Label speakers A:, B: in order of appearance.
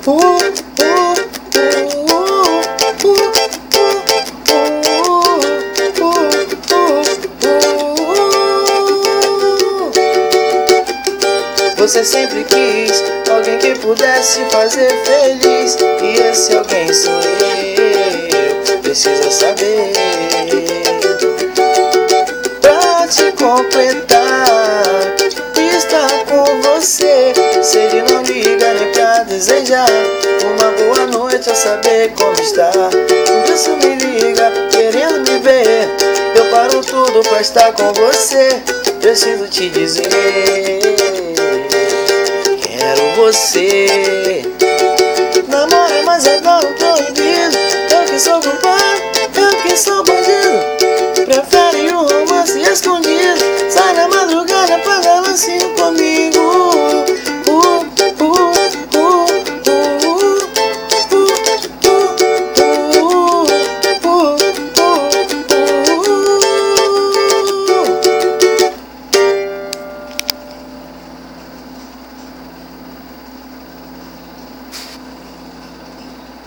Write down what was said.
A: Você sempre quis alguém que pudesse fazer feliz, e esse alguém sou eu. Precisa saber, pra te completar, estar com você. Se ele não liga nem pra desejar uma boa noite, a saber como está. Por isso me liga, querendo me ver. Eu paro tudo pra estar com você. Preciso te dizer, quero você. Namoro, mas agora proibido. Eu que sou culpado, eu que sou bandido.